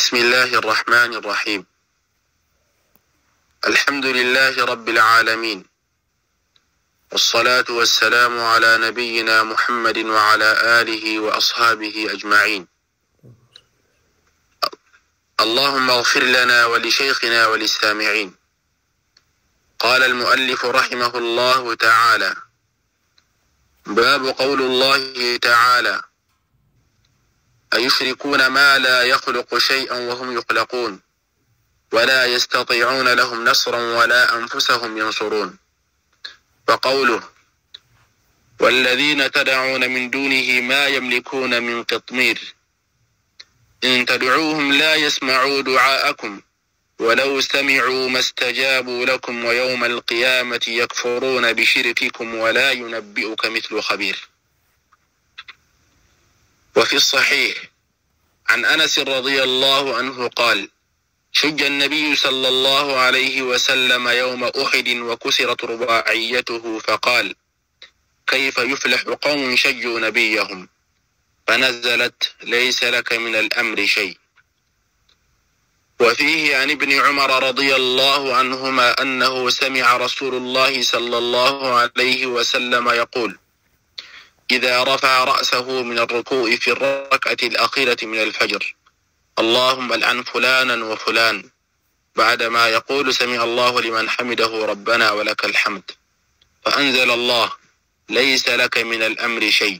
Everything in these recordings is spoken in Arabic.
بسم الله الرحمن الرحيم. الحمد لله رب العالمين، والصلاة والسلام على نبينا محمد وعلى آله وأصحابه أجمعين. اللهم اغفر لنا ولشيخنا وللسامعين. قال المؤلف رحمه الله تعالى: باب قول الله تعالى: أيشركون ما لا يخلق شيئا وهم يخلقون ولا يستطيعون لهم نصرا ولا أنفسهم ينصرون. وقوله: والذين تدعون من دونه ما يملكون من قطمير إن تدعوهم لا يسمعوا دعاءكم ولو سمعوا ما استجابوا لكم ويوم القيامة يكفرون بشرككم ولا ينبئك مثل خبير. وفي الصحيح عن أنس رضي الله عنه قال: شج النبي صلى الله عليه وسلم يوم أحد وكسرت رباعيته فقال: كيف يفلح قوم شجوا نبيهم؟ فنزلت: ليس لك من الأمر شيء. وفيه عن ابن عمر رضي الله عنهما أنه سمع رسول الله صلى الله عليه وسلم يقول: إذا رفع رأسه من الركوع في الركعة الأخيرة من الفجر: اللهم العن فلانا وفلان، بعدما يقول سمع الله لمن حمده ربنا ولك الحمد، فأنزل الله: ليس لك من الأمر شيء.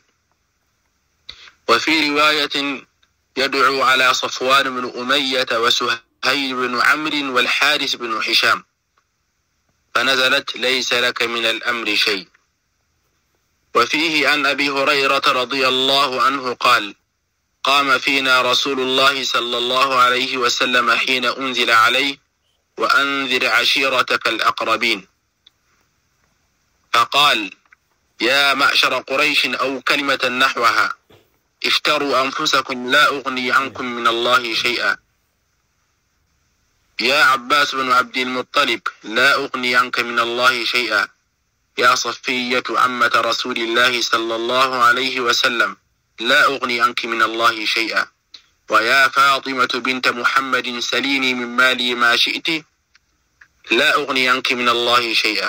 وفي رواية: يدعو على صفوان بن أمية وسهيل بن عمرو والحارث بن هشام، فنزلت: ليس لك من الأمر شيء. وفيه عن أبي هريرة رضي الله عنه قال: قام فينا رسول الله صلى الله عليه وسلم حين أنزل عليه: وأنذر عشيرتك الأقربين، فقال: يا معشر قريش، أو كلمة نحوها: اشتروا أنفسكم لا أغني عنكم من الله شيئا. يا عباس بن عبد المطلب، لا أغني عنك من الله شيئا. يا صفية عمة رسول الله صلى الله عليه وسلم، لا أغني عنك من الله شيئا. ويا فاطمة بنت محمد، سليني من مالي ما شئت، لا أغني عنك من الله شيئا.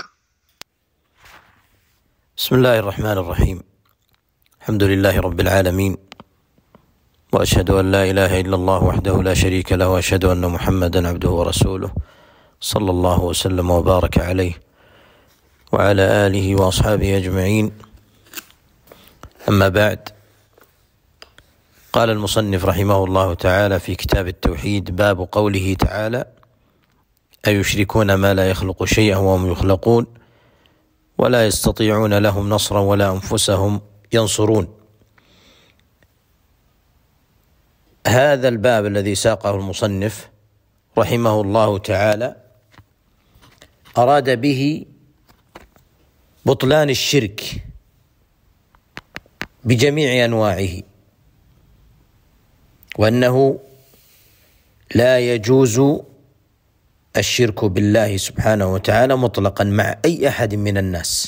بسم الله الرحمن الرحيم. الحمد لله رب العالمين، وأشهد أن لا إله إلا الله وحده لا شريك له، وأشهد أن محمدا عبده ورسوله، صلى الله وسلم وبارك عليه وعلى آله وأصحابه أجمعين. أما بعد، قال المصنف رحمه الله تعالى في كتاب التوحيد: باب قوله تعالى: أيشركون ما لا يخلق شيئا وهم يخلقون ولا يستطيعون لهم نصرا ولا أنفسهم ينصرون. هذا الباب الذي ساقه المصنف رحمه الله تعالى أراد به بطلان الشرك بجميع أنواعه، وأنه لا يجوز الشرك بالله سبحانه وتعالى مطلقا مع أي أحد من الناس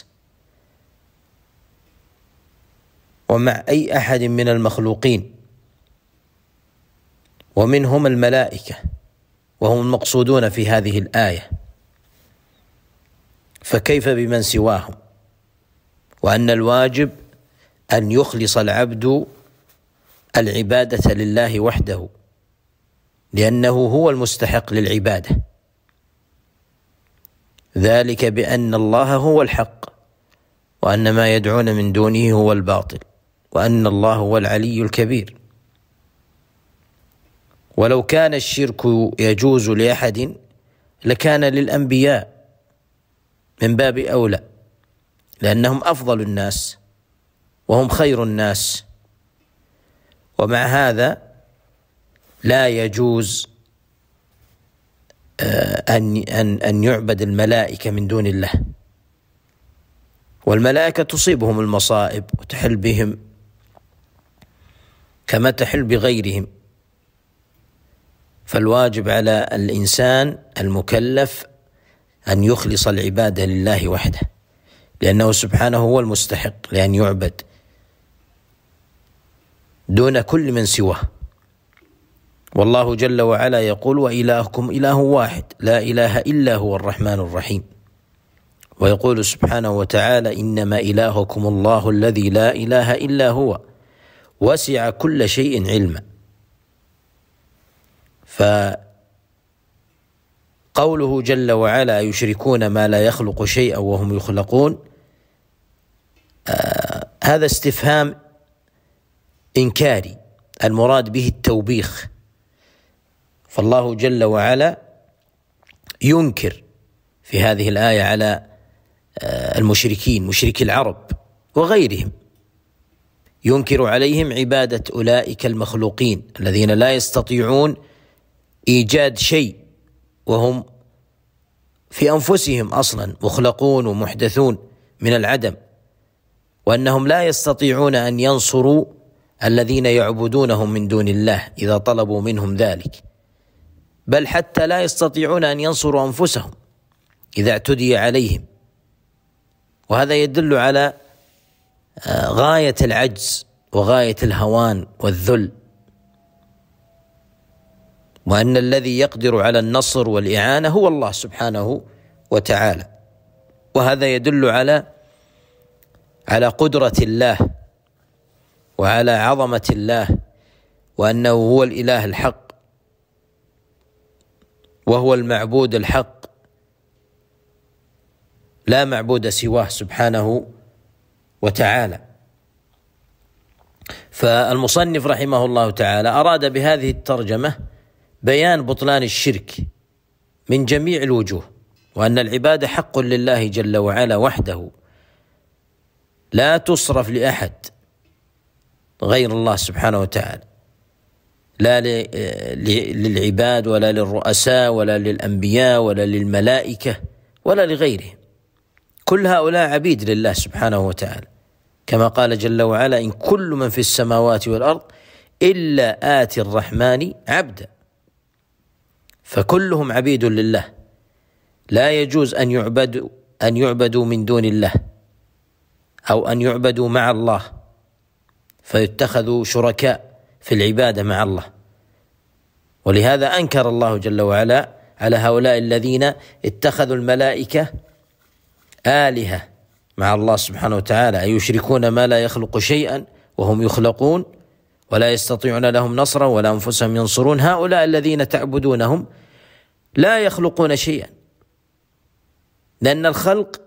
ومع أي أحد من المخلوقين، ومنهم الملائكة وهم المقصودون في هذه الآية، فكيف بمن سواهم؟ وأن الواجب أن يخلص العبد العبادة لله وحده، لأنه هو المستحق للعبادة، ذلك بأن الله هو الحق، وأن ما يدعون من دونه هو الباطل، وأن الله هو العلي الكبير. ولو كان الشرك يجوز لأحد لكان للأنبياء من باب أولى، لأنهم أفضل الناس وهم خير الناس. ومع هذا لا يجوز أن يعبد الملائكة من دون الله، والملائكة تصيبهم المصائب وتحل بهم كما تحل بغيرهم. فالواجب على الإنسان المكلف أن يخلص العبادة لله وحده، لأنه سبحانه هو المستحق لأن يعبد دون كل من سواه. والله جل وعلا يقول: وإلهكم إله واحد لا إله إلا هو الرحمن الرحيم. ويقول سبحانه وتعالى: إنما إلهكم الله الذي لا إله إلا هو وسع كل شيء علما. فقوله جل وعلا: يشركون ما لا يخلق شيئا وهم يخلقون، هذا استفهام إنكاري المراد به التوبيخ، فالله جل وعلا ينكر في هذه الآية على المشركين، مشركي العرب وغيرهم، ينكر عليهم عبادة أولئك المخلوقين الذين لا يستطيعون إيجاد شيء، وهم في أنفسهم أصلا مخلقون ومحدثون من العدم، وأنهم لا يستطيعون أن ينصروا الذين يعبدونهم من دون الله إذا طلبوا منهم ذلك، بل حتى لا يستطيعون أن ينصروا أنفسهم إذا اعتدي عليهم. وهذا يدل على غاية العجز وغاية الهوان والذل، وأن الذي يقدر على النصر والإعانة هو الله سبحانه وتعالى. وهذا يدل على قدرة الله وعلى عظمة الله، وأنه هو الإله الحق وهو المعبود الحق، لا معبود سواه سبحانه وتعالى. فالمصنف رحمه الله تعالى أراد بهذه الترجمة بيان بطلان الشرك من جميع الوجوه، وأن العبادة حق لله جل وعلا وحده، لا تصرف لأحد غير الله سبحانه وتعالى، لا للعباد ولا للرؤساء ولا للأنبياء ولا للملائكة ولا لغيرهم، كل هؤلاء عبيد لله سبحانه وتعالى، كما قال جل وعلا: إن كل من في السماوات والأرض إلا آتي الرحمن عبدا. فكلهم عبيد لله، لا يجوز أن يعبدوا من دون الله أو أن يعبدوا مع الله، فيتخذوا شركاء في العبادة مع الله. ولهذا أنكر الله جل وعلا على هؤلاء الذين اتخذوا الملائكة آلهة مع الله سبحانه وتعالى، أي يشركون ما لا يخلق شيئا وهم يخلقون ولا يستطيعون لهم نصرا ولا أنفسهم ينصرون. هؤلاء الذين تعبدونهم لا يخلقون شيئا، لأن الخلق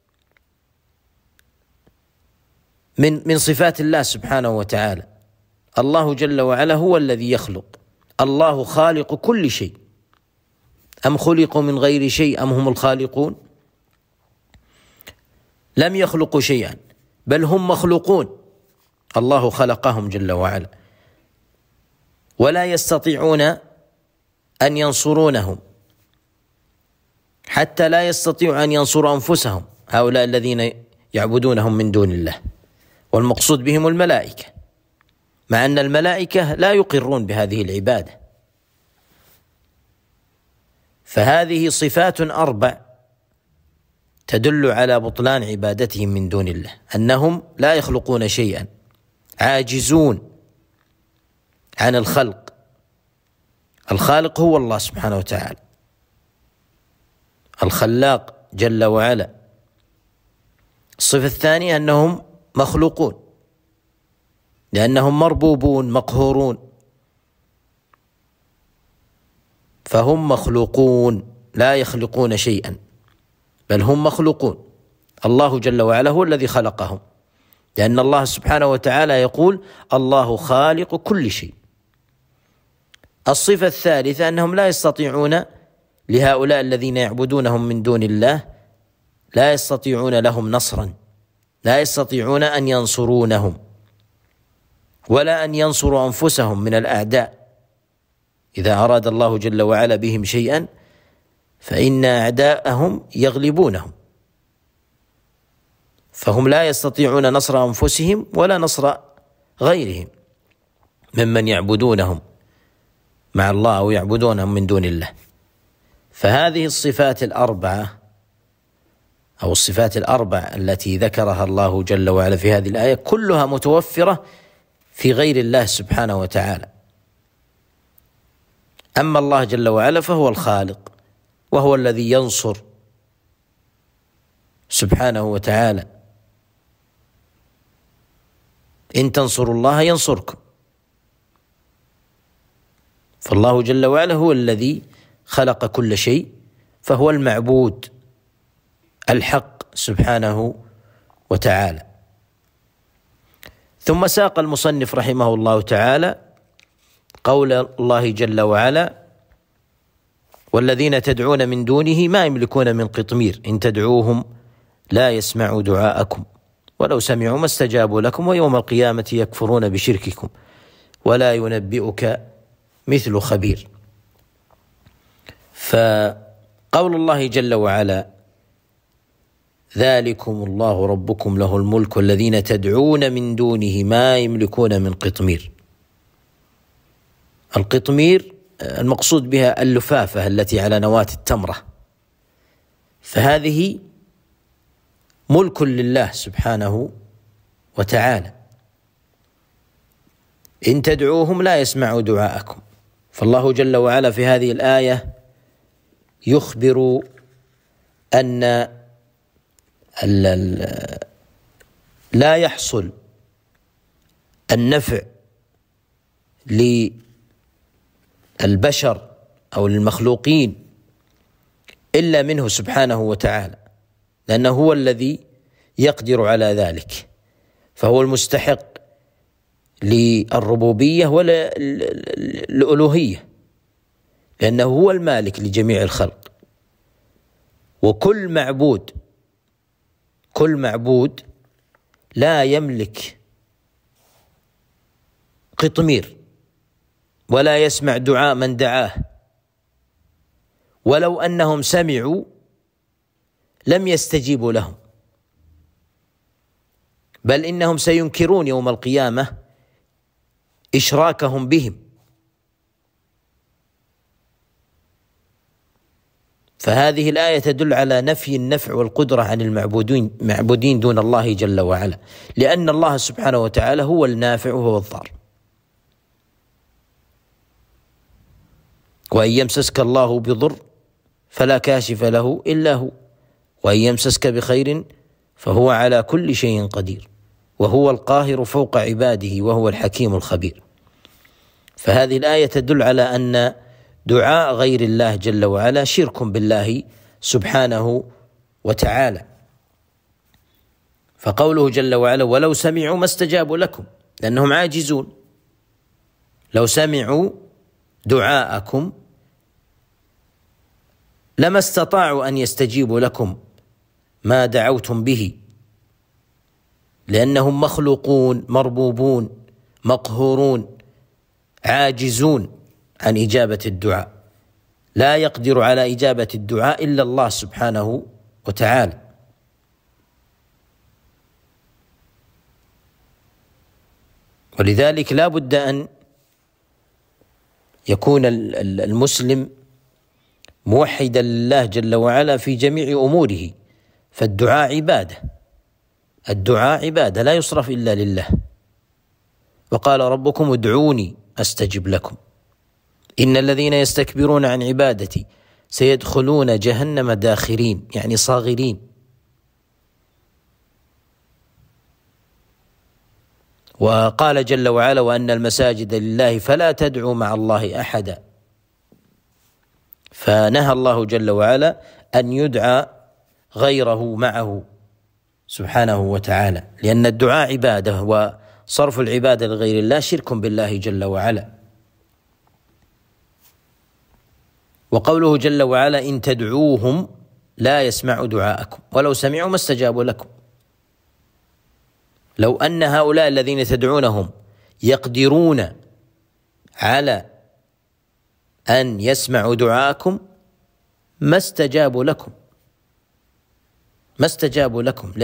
من صفات الله سبحانه وتعالى. الله جل وعلا هو الذي يخلق، الله خالق كل شيء. أم خلقوا من غير شيء أم هم الخالقون؟ لم يخلقوا شيئا، بل هم مخلوقون، الله خلقهم جل وعلا، ولا يستطيعون أن ينصرونهم، حتى لا يستطيعوا أن ينصروا أنفسهم هؤلاء الذين يعبدونهم من دون الله. والمقصود بهم الملائكة، مع أن الملائكة لا يقرون بهذه العبادة. فهذه صفات 4 تدل على بطلان عبادتهم من دون الله، أنهم لا يخلقون شيئا، عاجزون عن الخلق. الخالق هو الله سبحانه وتعالى، الخلاق جل وعلا. الصفة الثانية أنهم مخلوقون، لأنهم مربوبون مقهورون، فهم مخلوقون لا يخلقون شيئا، بل هم مخلوقون. الله جل وعلا هو الذي خلقهم، لأن الله سبحانه وتعالى يقول: الله خالق كل شيء. الصفة الثالثة أنهم لا يستطيعون لهؤلاء الذين يعبدونهم من دون الله، لا يستطيعون لهم نصرا، لا يستطيعون أن ينصرونهم ولا أن ينصروا أنفسهم من الأعداء. إذا أراد الله جل وعلا بهم شيئا فإن أعداءهم يغلبونهم، فهم لا يستطيعون نصر أنفسهم ولا نصر غيرهم ممن يعبدونهم مع الله أو يعبدونهم من دون الله. فهذه الصفات 4 أو الصفات 4 التي ذكرها الله جل وعلا في هذه الآية كلها متوفرة في غير الله سبحانه وتعالى. أما الله جل وعلا فهو الخالق، وهو الذي ينصر سبحانه وتعالى. إن تنصروا الله ينصركم. فالله جل وعلا هو الذي خلق كل شيء، فهو المعبود الحق سبحانه وتعالى. ثم ساق المصنف رحمه الله تعالى قول الله جل وعلا: والذين تدعون من دونه ما يملكون من قطمير إن تدعوهم لا يسمعوا دعاءكم ولو سمعوا ما استجابوا لكم ويوم القيامة يكفرون بشرككم ولا ينبئك مثل خبير. فقول الله جل وعلا: ذلكم الله ربكم له الملك والذين تدعون من دونه ما يملكون من قطمير. القطمير المقصود بها اللفافة التي على نواة التمرة، فهذه ملك لله سبحانه وتعالى. إن تدعوهم لا يسمعوا دعاءكم. فالله جل وعلا في هذه الآية يخبر أن لا يحصل النفع للبشر أو للمخلوقين إلا منه سبحانه وتعالى، لأنه هو الذي يقدر على ذلك، فهو المستحق للربوبية والألوهية، لأنه هو المالك لجميع الخلق. وكل معبود لا يملك قطمير ولا يسمع دعاء من دعاه، ولو أنهم سمعوا لم يستجيبوا لهم، بل إنهم سينكرون يوم القيامة إشراكهم بهم. فهذه الآية تدل على نفي النفع والقدرة عن المعبودين دون الله جل وعلا، لأن الله سبحانه وتعالى هو النافع وهو الضار. وإن يمسسك الله بضر فلا كاشف له إلا هو، وإن يمسسك بخير فهو على كل شيء قدير، وهو القاهر فوق عباده وهو الحكيم الخبير. فهذه الآية تدل على أن دعاء غير الله جل وعلا شرك بالله سبحانه وتعالى. فقوله جل وعلا: ولو سمعوا ما استجابوا لكم، لأنهم عاجزون. لو سمعوا دعاءكم لما استطاعوا أن يستجيبوا لكم ما دعوتم به، لأنهم مخلوقون مربوبون مقهورون عاجزون عن إجابة الدعاء، لا يقدر على إجابة الدعاء إلا الله سبحانه وتعالى. ولذلك لا بد أن يكون المسلم موحدا لله جل وعلا في جميع أموره، فالدعاء عبادة، الدعاء عبادة لا يصرف إلا لله. وقال ربكم ادعوني أستجب لكم إن الذين يستكبرون عن عبادتي سيدخلون جهنم داخرين، يعني صاغرين. وقال جل وعلا: وأن المساجد لله فلا تدعوا مع الله أحدا. فنهى الله جل وعلا أن يدعى غيره معه سبحانه وتعالى، لأن الدعاء عبادة، وصرف العبادة لغير الله شرك بالله جل وعلا. وقوله جل وعلا: إن تدعوهم لا يسمعوا دعاءكم ولو سمعوا ما استجابوا لكم. لو أن هؤلاء الذين تدعونهم يقدرون على أن يسمعوا دعاءكم ما استجابوا لكم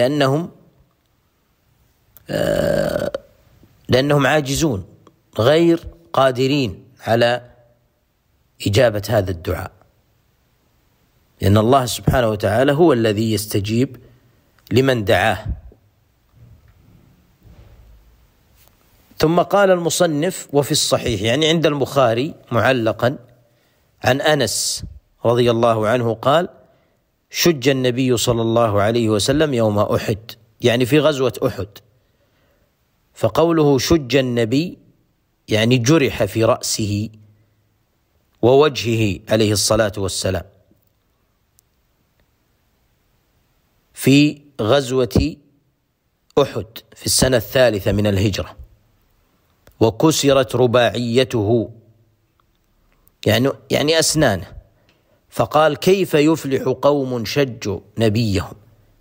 لأنهم عاجزون غير قادرين على إجابة هذا الدعاء، لأن الله سبحانه وتعالى هو الذي يستجيب لمن دعاه. ثم قال المصنف: وفي الصحيح، يعني عند البخاري معلقا عن أنس رضي الله عنه قال: شج النبي صلى الله عليه وسلم يوم أحد، يعني في غزوة أحد. فقوله شج النبي يعني جرح في رأسه ووجهه عليه الصلاة والسلام في غزوة أحد في السنة 3 من الهجرة، وكسرت رباعيته يعني أسنانه. فقال: كيف يفلح قوم شجوا نبيهم،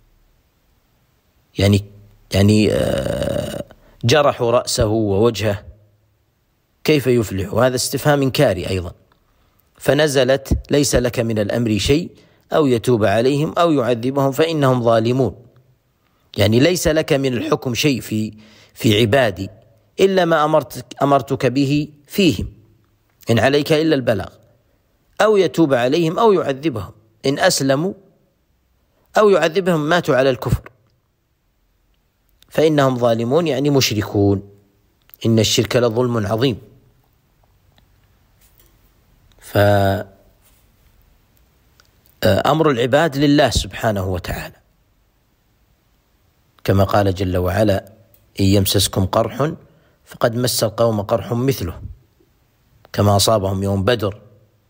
يعني جرحوا رأسه ووجهه، كيف يفلح؟ وهذا استفهام إنكاري أيضا. فنزلت: ليس لك من الأمر شيء أو يتوب عليهم أو يعذبهم فإنهم ظالمون، يعني ليس لك من الحكم شيء في عبادي إلا ما أمرتك به فيهم، إن عليك إلا البلاغ، أو يتوب عليهم أو يعذبهم، إن أسلموا أو يعذبهم ماتوا على الكفر فإنهم ظالمون، يعني مشركون، إن الشرك لظلم عظيم. فأمر العباد لله سبحانه وتعالى، كما قال جل وعلا: إن يمسسكم قرح فقد مس القوم قرح مثله، كما أصابهم يوم بدر.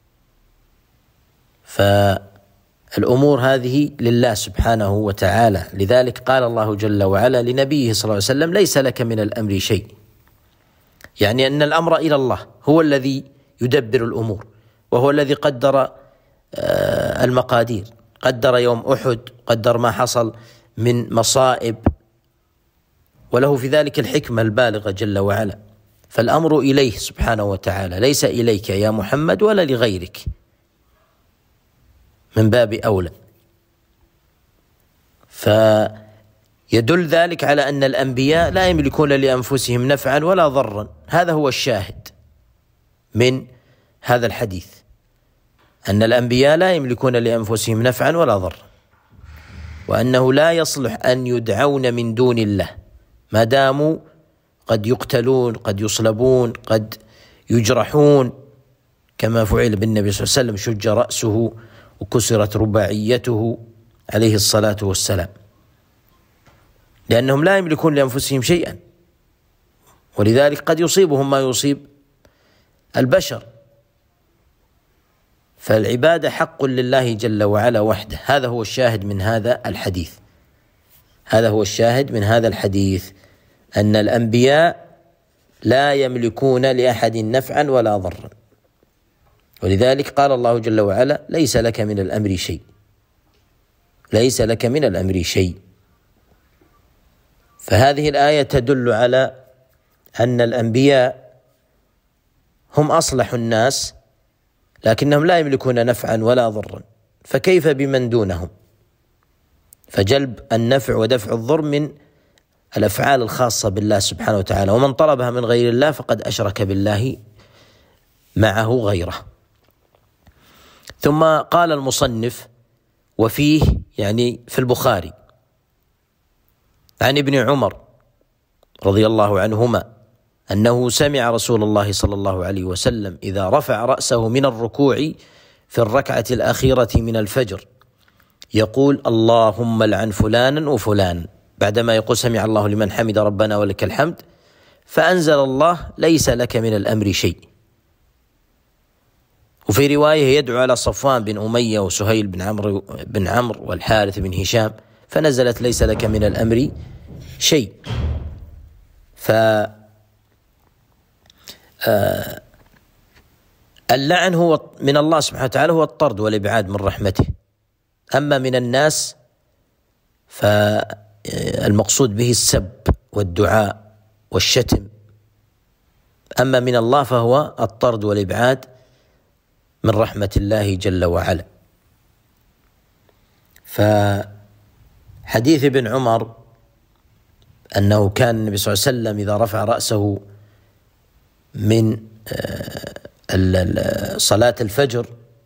فالأمور هذه لله سبحانه وتعالى، لذلك قال الله جل وعلا لنبيه صلى الله عليه وسلم: ليس لك من الأمر شيء، يعني أن الأمر إلى الله، هو الذي يدبر الأمور، وهو الذي قدر المقادير، قدر يوم أحد، قدر ما حصل من مصائب، وله في ذلك الحكمة البالغة جل وعلا. فالأمر إليه سبحانه وتعالى، ليس إليك يا محمد ولا لغيرك، من باب أولى. فيدل ذلك على أن الأنبياء لا يملكون لأنفسهم نفعا ولا ضرا، هذا هو الشاهد من هذا الحديث، أن الأنبياء لا يملكون لأنفسهم نفعا ولا ضرا، وأنه لا يصلح أن يدعون من دون الله ما داموا قد يقتلون، قد يصلبون، قد يجرحون، كما فعل بالنبي صلى الله عليه وسلم، شج رأسه وكسرت رباعيته عليه الصلاة والسلام، لأنهم لا يملكون لأنفسهم شيئا، ولذلك قد يصيبهم ما يصيب البشر. فالعبادة حق لله جل وعلا وحده، هذا هو الشاهد من هذا الحديث، هذا هو الشاهد من هذا الحديث، أن الأنبياء لا يملكون لأحد نفعا ولا ضرا، ولذلك قال الله جل وعلا: ليس لك من الأمر شيء، ليس لك من الأمر شيء. فهذه الآية تدل على أن الأنبياء هم أصلح الناس، لكنهم لا يملكون نفعا ولا ضرا، فكيف بمن دونهم؟ فجلب النفع ودفع الضر من الأفعال الخاصة بالله سبحانه وتعالى، ومن طلبها من غير الله فقد أشرك بالله معه غيره. ثم قال المصنف: وفيه، يعني في البخاري، عن ابن عمر رضي الله عنهما أنه سمع رسول الله صلى الله عليه وسلم إذا رفع رأسه من الركوع في الركعة الأخيرة من الفجر يقول: اللهم لعن فلانا وفلانا، بعدما يقول سمع الله لمن حمد ربنا ولك الحمد، فأنزل الله: ليس لك من الأمر شيء. وفي رواية: يدعو على صفوان بن أمية وسهيل بن عمرو والحارث بن هشام، فنزلت: ليس لك من الأمر شيء. اللعن هو من الله سبحانه وتعالى، هو الطرد والإبعاد من رحمته، أما من الناس فالمقصود به السب والدعاء والشتم، أما من الله فهو الطرد والإبعاد من رحمة الله جل وعلا. فحديث ابن عمر أنه كان النبي صلى الله عليه وسلم إذا رفع رأسه من صلاة الفجر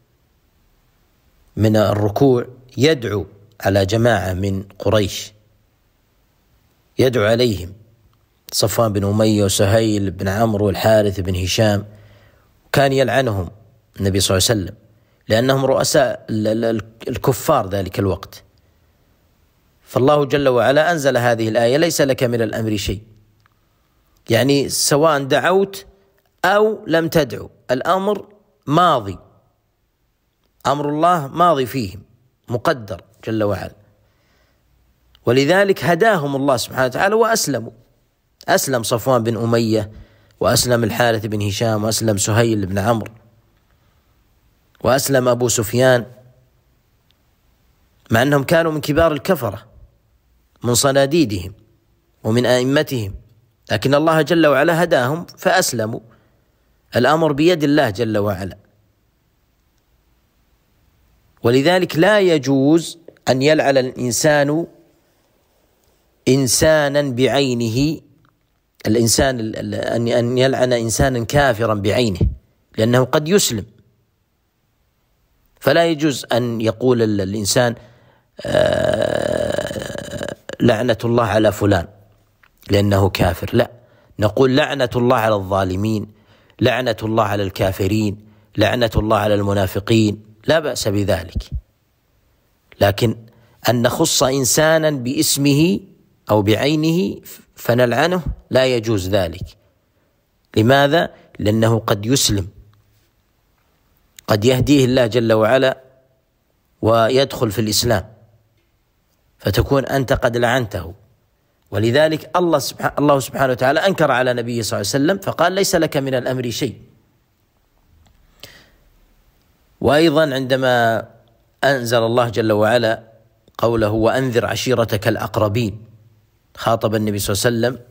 من الركوع يدعو على جماعة من قريش، يدعو عليهم، صفوان بن أمية وسهيل بن عمرو والحارث بن هشام، كان يلعنهم النبي صلى الله عليه وسلم، لأنهم رؤساء الكفار ذلك الوقت. فالله جل وعلا أنزل هذه الآية: ليس لك من الأمر شيء، يعني سواء دعوت أو لم تدعو، الأمر ماضي، أمر الله ماضي فيهم مقدر جل وعلا. ولذلك هداهم الله سبحانه وتعالى وأسلموا. أسلم صفوان بن أمية، وأسلم الحارث بن هشام، وأسلم سهيل بن عمرو، وأسلم أبو سفيان، مع أنهم كانوا من كبار الكفرة من صناديدهم ومن أئمتهم، لكن الله جل وعلا هداهم فأسلموا. الأمر بيد الله جل وعلا. ولذلك لا يجوز أن يلعن الإنسان إنسانا بعينه، الإنسان أن يلعن إنسانا كافرا بعينه، لأنه قد يسلم. فلا يجوز أن يقول الإنسان لعنة الله على فلان لأنه كافر، لا، نقول لعنة الله على الظالمين، لعنة الله على الكافرين، لعنة الله على المنافقين، لا بأس بذلك. لكن أن نخص إنسانا باسمه أو بعينه فنلعنه لا يجوز ذلك. لماذا؟ لأنه قد يسلم، قد يهديه الله جل وعلا ويدخل في الإسلام، فتكون أنت قد لعنته. ولذلك الله سبحانه وتعالى أنكر على نبيه صلى الله عليه وسلم فقال: ليس لك من الأمر شيء. وأيضا عندما أنزل الله جل وعلا قوله: وأنذر عشيرتك الأقربين، خاطب النبي صلى الله عليه وسلم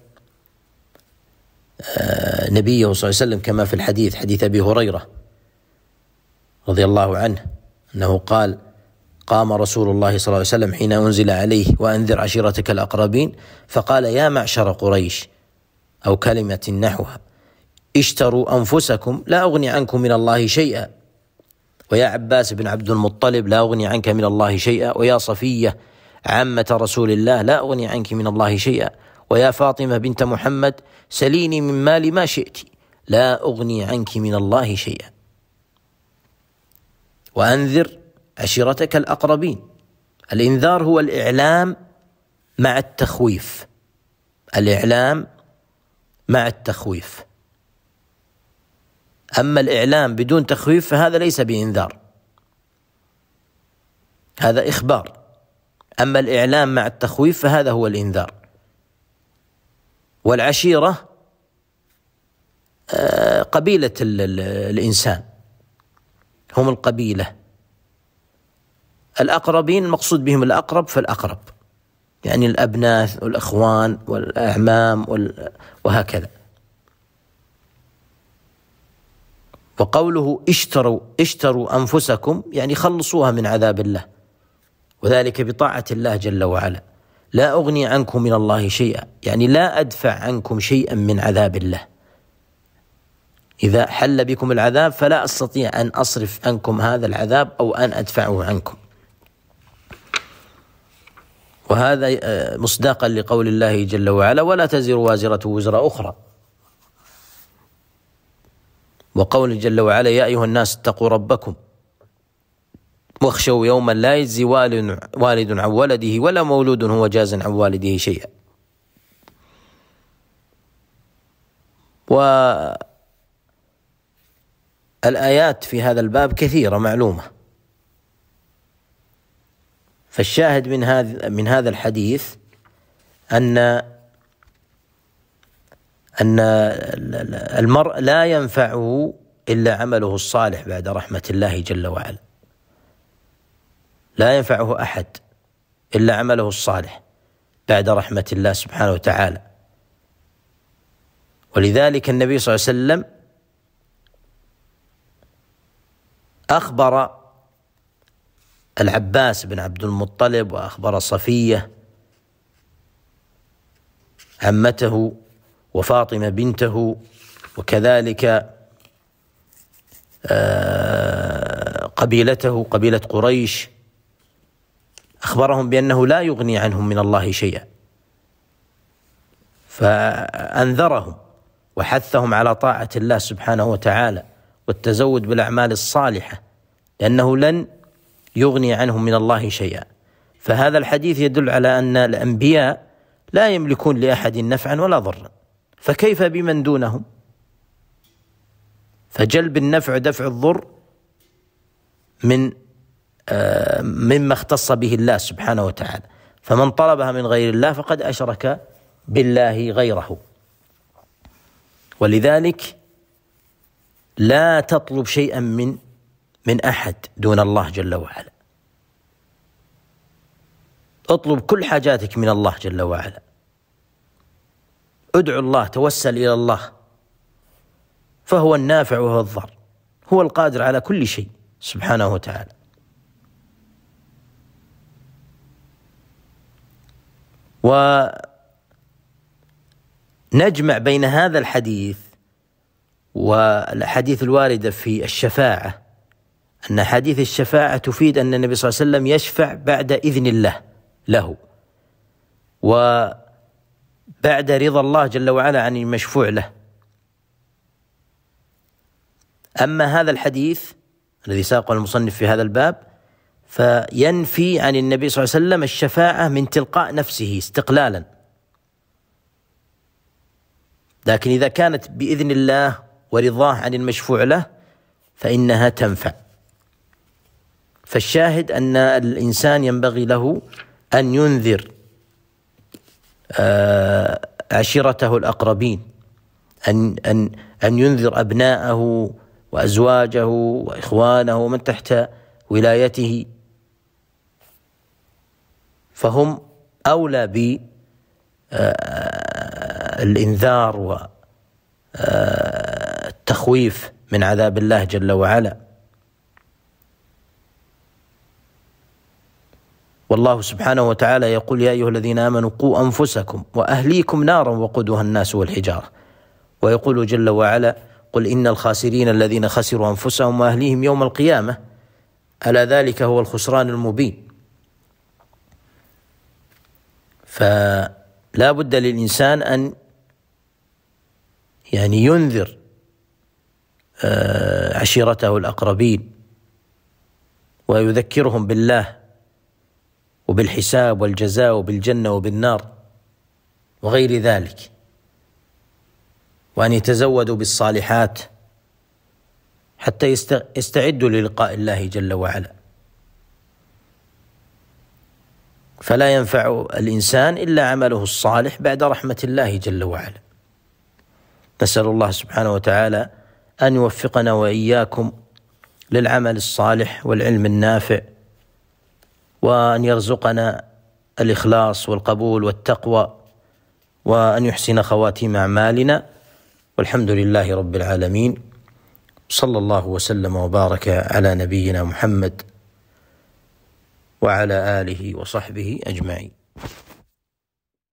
نبيه صلى الله عليه وسلم كما في الحديث، حديث أبي هريرة رضي الله عنه أنه قال: قام رسول الله صلى الله عليه وسلم حين أنزل عليه: وأنذر عشيرتك الأقربين، فقال: يا معشر قريش، أو كلمة نحوها: اشتروا أنفسكم لا أغني عنكم من الله شيئا، ويا عباس بن عبد المطلب لا أغني عنك من الله شيئا، ويا صفية عمة رسول الله لا أغني عنك من الله شيئا، ويا فاطمة بنت محمد سليني من مالي ما شئت لا أغني عنك من الله شيئا. وأنذر عشيرتك الأقربين. الإنذار هو الإعلام مع التخويف، الإعلام مع التخويف. أما الإعلام بدون تخويف فهذا ليس بإنذار، هذا إخبار. أما الإعلام مع التخويف فهذا هو الإنذار. والعشيرة قبيلة الإنسان، هم القبيلة. الأقربين المقصود بهم الأقرب فالأقرب، يعني الأبناء والأخوان والأعمام وهكذا. وقوله اشتروا أنفسكم يعني خلصوها من عذاب الله، وذلك بطاعة الله جل وعلا. لا أغني عنكم من الله شيئا، يعني لا أدفع عنكم شيئا من عذاب الله. إذا حل بكم العذاب فلا أستطيع أن أصرف عنكم هذا العذاب أو أن أدفعه عنكم. وهذا مصداقا لقول الله جل وعلا: ولا تزر وازرة وزر أخرى. وقول جل وعلا: يا أيها الناس اتقوا ربكم واخشوا يوما لا يجزي والد عن ولده ولا مولود هو جاز عن والده شيئا. والآيات في هذا الباب كثيرة معلومة. فالشاهد من هذا الحديث أن المرء لا ينفعه إلا عمله الصالح بعد رحمة الله جل وعلا. لا ينفعه أحد إلا عمله الصالح بعد رحمة الله سبحانه وتعالى. ولذلك النبي صلى الله عليه وسلم أخبر العباس بن عبد المطلب، وأخبر صفية عمته، وفاطمة بنته، وكذلك قبيلته قبيلة قريش، أخبرهم بأنه لا يغني عنهم من الله شيئا، فأنذرهم وحثهم على طاعة الله سبحانه وتعالى والتزود بالأعمال الصالحة، لأنه لن يغني عنهم من الله شيئا. فهذا الحديث يدل على أن الأنبياء لا يملكون لأحد نفعا ولا ضرا، فكيف بمن دونهم؟ فجلب النفع ودفع الضر مما اختص به الله سبحانه وتعالى، فمن طلبها من غير الله فقد أشرك بالله غيره. ولذلك لا تطلب شيئا من أحد دون الله جل وعلا، اطلب كل حاجاتك من الله جل وعلا، ادعو الله، توسل إلى الله، فهو النافع وهو الضار، هو القادر على كل شيء سبحانه وتعالى. ونجمع بين هذا الحديث والحديث الواردة في الشفاعة، أن حديث الشفاعة تفيد أن النبي صلى الله عليه وسلم يشفع بعد إذن الله له، وبعد رضا الله جل وعلا عن المشفوع له. أما هذا الحديث الذي ساقه المصنف في هذا الباب فينفي عن النبي صلى الله عليه وسلم الشفاعة من تلقاء نفسه استقلالا، لكن إذا كانت بإذن الله ورضاه عن المشفوع له فإنها تنفع. فالشاهد أن الإنسان ينبغي له أن ينذر عشيرته الأقربين، أن ينذر أبناءه وأزواجه وإخوانه ومن تحت ولايته، فهم أولى بالإنذار والتخويف من عذاب الله جل وعلا. والله سبحانه وتعالى يقول: يا أيها الذين آمنوا قوا أنفسكم وأهليكم نارا وقودها الناس والحجارة. ويقول جل وعلا: قل إن الخاسرين الذين خسروا أنفسهم وأهليهم يوم القيامة ألا ذلك هو الخسران المبين. فلا بد للإنسان أن ينذر عشيرته الأقربين ويذكرهم بالله وبالحساب والجزاء وبالجنة وبالنار وغير ذلك، وأن يتزودوا بالصالحات حتى يستعدوا للقاء الله جل وعلا. فلا ينفع الإنسان إلا عمله الصالح بعد رحمة الله جل وعلا. نسأل الله سبحانه وتعالى أن يوفقنا وإياكم للعمل الصالح والعلم النافع، وأن يرزقنا الإخلاص والقبول والتقوى، وأن يحسن خواتيم أعمالنا، والحمد لله رب العالمين. صلى الله وسلم وبارك على نبينا محمد وعلى آله وصحبه أجمعين.